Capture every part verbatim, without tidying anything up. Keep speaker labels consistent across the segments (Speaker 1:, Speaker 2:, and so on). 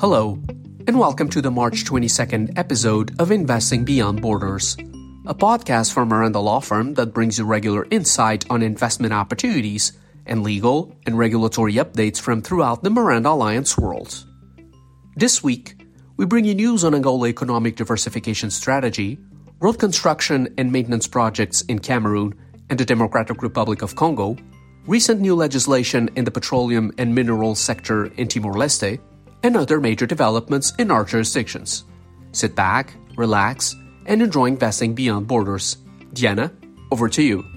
Speaker 1: Hello, and welcome to the March twenty-second episode of Investing Beyond Borders, a podcast from Miranda Law Firm that brings you regular insight on investment opportunities and legal and regulatory updates from throughout the Miranda Alliance world. This week, we bring you news on Angola economic diversification strategy, road construction and maintenance projects in Cameroon and the Democratic Republic of Congo, recent new legislation in the petroleum and mineral sector in Timor-Leste, and other major developments in our jurisdictions. Sit back, relax, and enjoy investing beyond borders. Diana, over to you.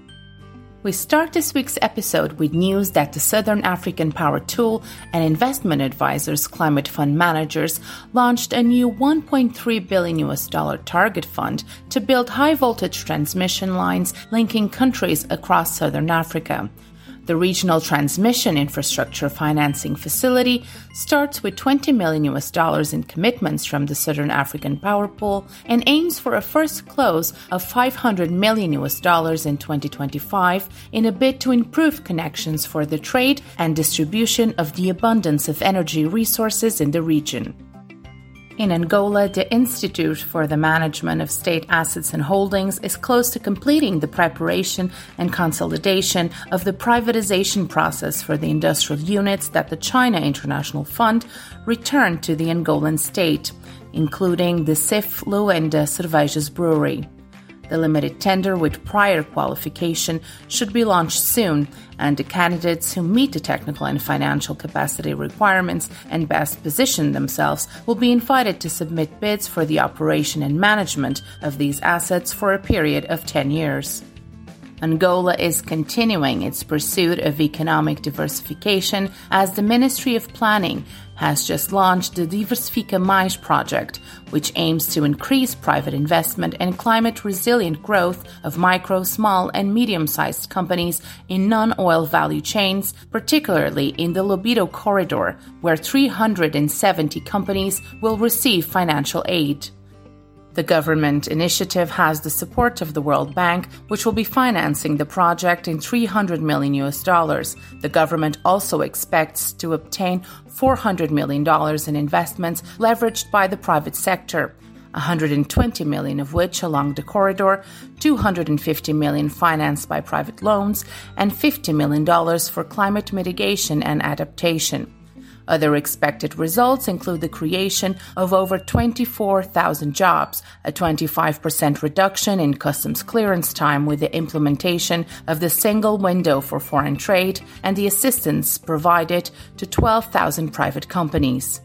Speaker 2: We start this week's episode with news that the Southern African Power Tool and Investment Advisors Climate Fund Managers launched a new one point three billion U S dollar target fund to build high-voltage transmission lines linking countries across Southern Africa. The Regional Transmission Infrastructure Financing Facility starts with twenty million U S dollars in commitments from the Southern African Power Pool and aims for a first close of five hundred million U S dollars in twenty twenty-five in a bid to improve connections for the trade and distribution of the abundance of energy resources in the region. In Angola, the Institute for the Management of State Assets and Holdings is close to completing the preparation and consolidation of the privatization process for the industrial units that the China International Fund returned to the Angolan state, including the C I F Luanda Cervejas Brewery. The limited tender with prior qualification should be launched soon, and the candidates who meet the technical and financial capacity requirements and best position themselves will be invited to submit bids for the operation and management of these assets for a period of ten years. Angola is continuing its pursuit of economic diversification as the Ministry of Planning has just launched the Diversifica Mais project, which aims to increase private investment and climate-resilient growth of micro, small, and medium-sized companies in non-oil value chains, particularly in the Lobito corridor, where three hundred seventy companies will receive financial aid. The government initiative has the support of the World Bank, which will be financing the project in three hundred million U S dollars. The government also expects to obtain four hundred million dollars in investments leveraged by the private sector, one hundred twenty million dollars of which along the corridor, two hundred fifty million dollars financed by private loans, and fifty million dollars for climate mitigation and adaptation. Other expected results include the creation of over twenty-four thousand jobs, a twenty-five percent reduction in customs clearance time with the implementation of the single window for foreign trade, and the assistance provided to twelve thousand private companies.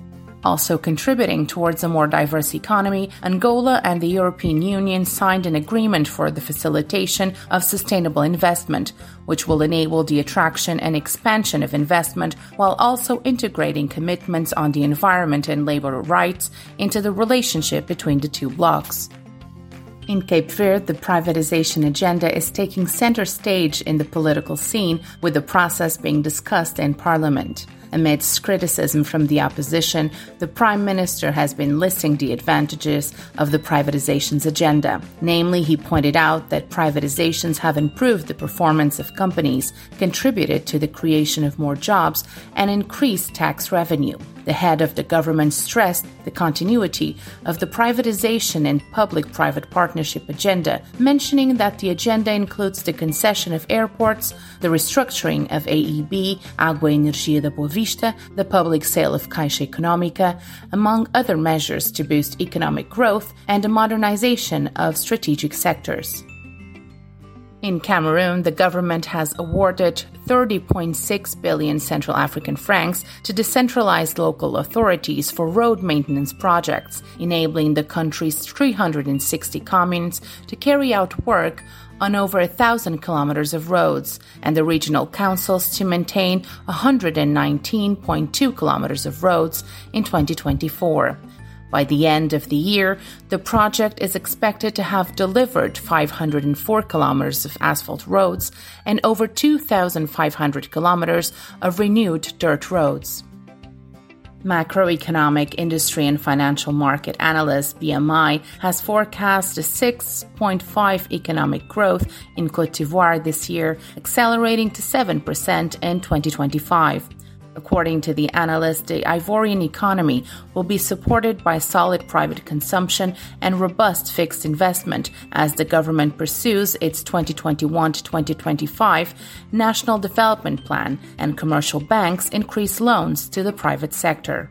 Speaker 2: Also contributing towards a more diverse economy, Angola and the European Union signed an agreement for the facilitation of sustainable investment, which will enable the attraction and expansion of investment while also integrating commitments on the environment and labor rights into the relationship between the two blocs. In Cape Verde, the privatization agenda is taking center stage in the political scene, with the process being discussed in Parliament. Amidst criticism from the opposition, the Prime Minister has been listing the advantages of the privatization's agenda. Namely, he pointed out that privatizations have improved the performance of companies, contributed to the creation of more jobs, and increased tax revenue. The head of the government stressed the continuity of the privatization and public-private partnership agenda, mentioning that the agenda includes the concession of airports, the restructuring of A E B, Água e Energia da Boa Vista, the public sale of Caixa Econômica, among other measures to boost economic growth and the modernization of strategic sectors. In Cameroon, the government has awarded thirty point six billion Central African francs to decentralized local authorities for road maintenance projects, enabling the country's three hundred sixty communes to carry out work on over one thousand kilometers of roads, and the regional councils to maintain one hundred nineteen point two kilometers of roads in twenty twenty-four. By the end of the year, the project is expected to have delivered five hundred four kilometers of asphalt roads and over two thousand five hundred kilometers of renewed dirt roads. Macroeconomic Industry and Financial Market Analyst B M I has forecast a six point five economic growth in Côte d'Ivoire this year, accelerating to seven percent in twenty twenty-five. According to the analyst, the Ivorian economy will be supported by solid private consumption and robust fixed investment as the government pursues its twenty twenty-one to twenty twenty-five National Development Plan and commercial banks increase loans to the private sector.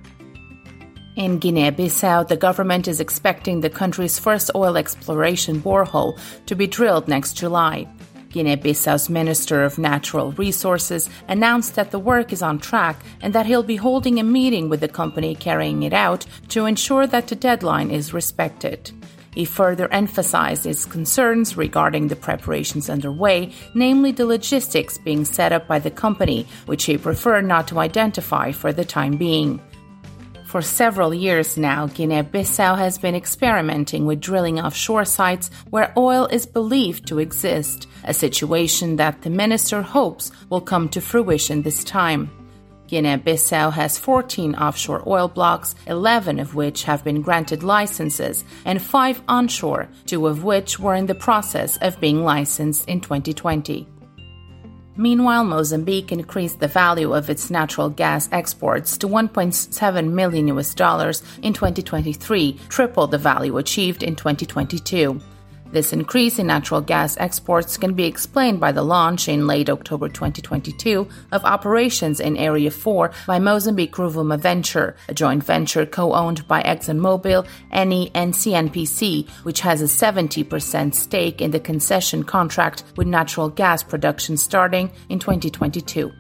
Speaker 2: In Guinea-Bissau, the government is expecting the country's first oil exploration borehole to be drilled next July. Guinea-Bissau's Minister of Natural Resources announced that the work is on track and that he'll be holding a meeting with the company carrying it out to ensure that the deadline is respected. He further emphasized his concerns regarding the preparations underway, namely the logistics being set up by the company, which he preferred not to identify for the time being. For several years now, Guinea-Bissau has been experimenting with drilling offshore sites where oil is believed to exist, a situation that the minister hopes will come to fruition this time. Guinea-Bissau has fourteen offshore oil blocks, eleven of which have been granted licenses, and five onshore, two of which were in the process of being licensed in twenty twenty. Meanwhile, Mozambique increased the value of its natural gas exports to one point seven million U S dollars in twenty twenty-three, triple the value achieved in twenty twenty-two. This increase in natural gas exports can be explained by the launch in late October twenty twenty-two of operations in Area four by Mozambique Rovuma Venture, a joint venture co-owned by ExxonMobil, Eni, and C N P C, which has a seventy percent stake in the concession contract with natural gas production starting in twenty twenty-two.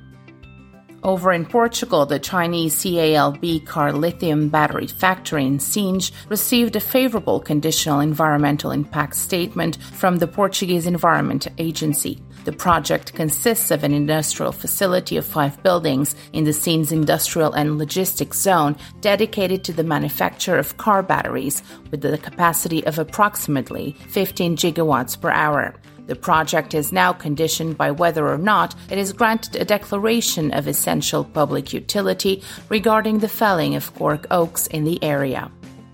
Speaker 2: Over in Portugal, the Chinese C A L B car lithium battery factory in Sines received a favorable conditional environmental impact statement from the Portuguese Environment Agency. The project consists of an industrial facility of five buildings in the Sines Industrial and Logistics Zone dedicated to the manufacture of car batteries with the capacity of approximately fifteen gigawatts per hour. The project is now conditioned by whether or not it is granted a declaration of essential public utility regarding the felling of cork oaks in the area.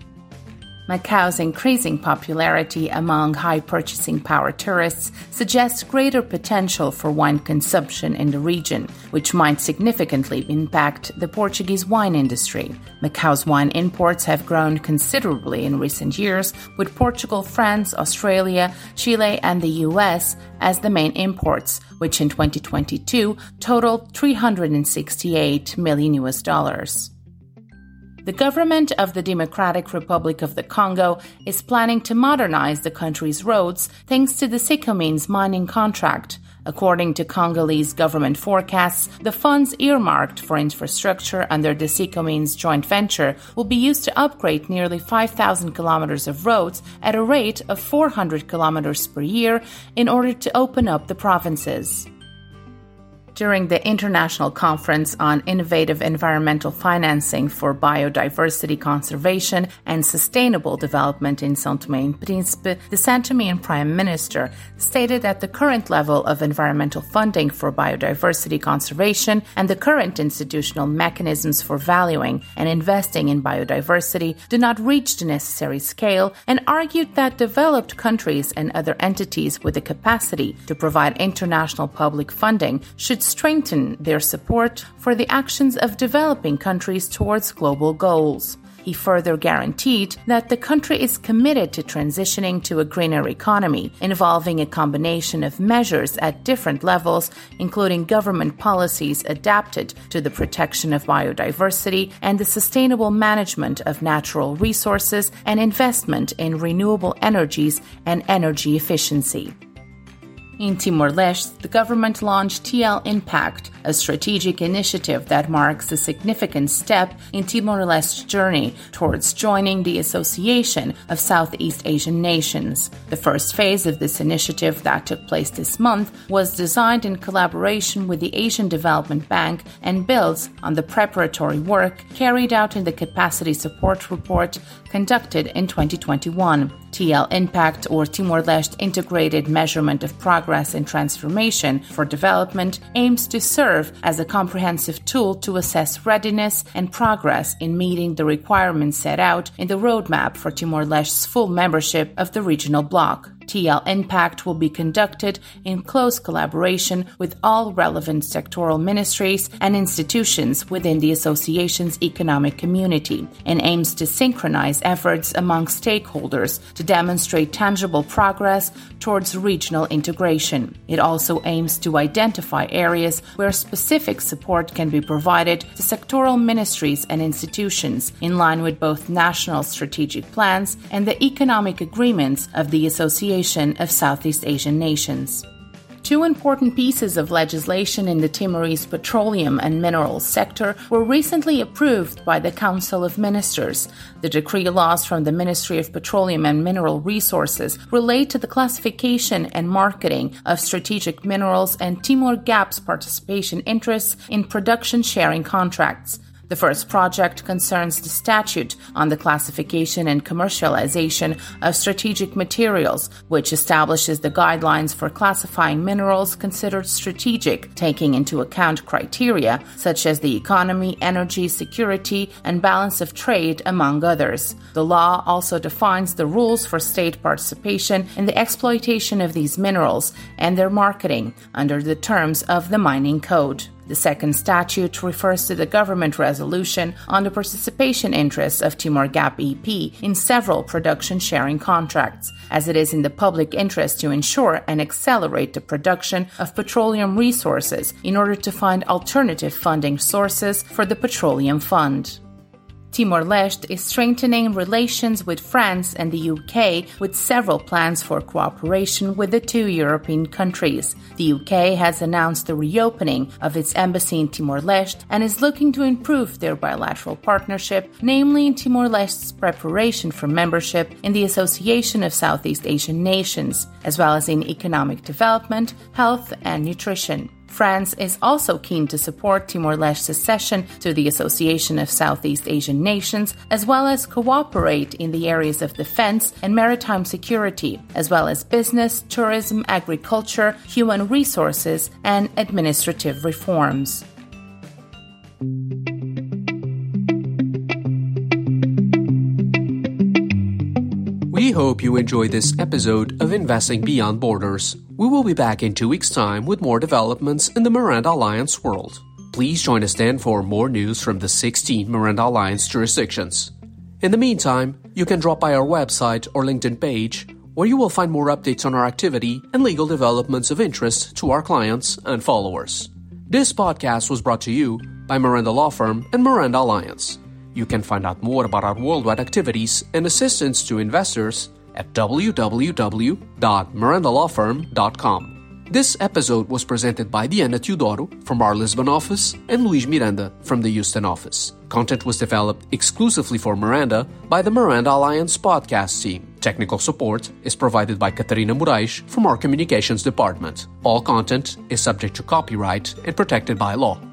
Speaker 2: Macau's increasing popularity among high purchasing power tourists suggests greater potential for wine consumption in the region, which might significantly impact the Portuguese wine industry. Macau's wine imports have grown considerably in recent years, with Portugal, France, Australia, Chile, and the U S as the main imports, which in twenty twenty-two totaled three hundred sixty-eight million U S dollars. The government of the Democratic Republic of the Congo is planning to modernize the country's roads thanks to the Sicomines mining contract. According to Congolese government forecasts, the funds earmarked for infrastructure under the Sicomines joint venture will be used to upgrade nearly five thousand kilometers of roads at a rate of four hundred kilometers per year in order to open up the provinces. During the International Conference on Innovative Environmental Financing for Biodiversity Conservation and Sustainable Development in São Tomé and Príncipe, the São Tomean Prime Minister stated that the current level of environmental funding for biodiversity conservation and the current institutional mechanisms for valuing and investing in biodiversity do not reach the necessary scale, and argued that developed countries and other entities with the capacity to provide international public funding should strengthen their support for the actions of developing countries towards global goals. He further guaranteed that the country is committed to transitioning to a greener economy, involving a combination of measures at different levels, including government policies adapted to the protection of biodiversity and the sustainable management of natural resources and investment in renewable energies and energy efficiency. In Timor-Leste, the government launched T L Impact, a strategic initiative that marks a significant step in Timor-Leste's journey towards joining the Association of Southeast Asian Nations. The first phase of this initiative that took place this month was designed in collaboration with the Asian Development Bank and builds on the preparatory work carried out in the Capacity Support Report conducted in twenty twenty-one. T L Impact, or Timor-Leste Integrated Measurement of Progress and Transformation for Development, aims to serve as a comprehensive tool to assess readiness and progress in meeting the requirements set out in the roadmap for Timor-Leste's full membership of the regional bloc. T L Impact will be conducted in close collaboration with all relevant sectoral ministries and institutions within the association's economic community and aims to synchronize efforts among stakeholders to demonstrate tangible progress towards regional integration. It also aims to identify areas where specific support can be provided to sectoral ministries and institutions in line with both national strategic plans and the economic agreements of the Association of Southeast Asian Nations. Two important pieces of legislation in the Timorese petroleum and minerals sector were recently approved by the Council of Ministers. The decree laws from the Ministry of Petroleum and Mineral Resources relate to the classification and marketing of strategic minerals and Timor Gap's participation interests in production sharing contracts. The first project concerns the statute on the classification and commercialization of strategic materials, which establishes the guidelines for classifying minerals considered strategic, taking into account criteria such as the economy, energy, security, and balance of trade, among others. The law also defines the rules for state participation in the exploitation of these minerals and their marketing under the terms of the Mining Code. The second statute refers to the government resolution on the participation interests of Timor Gap E P in several production sharing contracts, as it is in the public interest to ensure and accelerate the production of petroleum resources in order to find alternative funding sources for the Petroleum Fund. Timor-Leste is strengthening relations with France and the U K with several plans for cooperation with the two European countries. The U K has announced the reopening of its embassy in Timor-Leste and is looking to improve their bilateral partnership, namely in Timor-Leste's preparation for membership in the Association of Southeast Asian Nations, as well as in economic development, health, and nutrition. France is also keen to support Timor-Leste's accession to the Association of Southeast Asian Nations, as well as cooperate in the areas of defense and maritime security, as well as business, tourism, agriculture, human resources, and administrative reforms.
Speaker 1: We hope you enjoyed this episode of Investing Beyond Borders. We will be back in two weeks' time with more developments in the Miranda Alliance world. Please join us then for more news from the sixteen Miranda Alliance jurisdictions. In the meantime, you can drop by our website or LinkedIn page, where you will find more updates on our activity and legal developments of interest to our clients and followers. This podcast was brought to you by Miranda Law Firm and Miranda Alliance. You can find out more about our worldwide activities and assistance to investors at w w w dot miranda law firm dot com. This episode was presented by Diana Teodoro from our Lisbon office and Luis Miranda from the Houston office. Content was developed exclusively for Miranda by the Miranda Alliance podcast team. Technical support is provided by Catarina Moraes from our communications department. All content is subject to copyright and protected by law.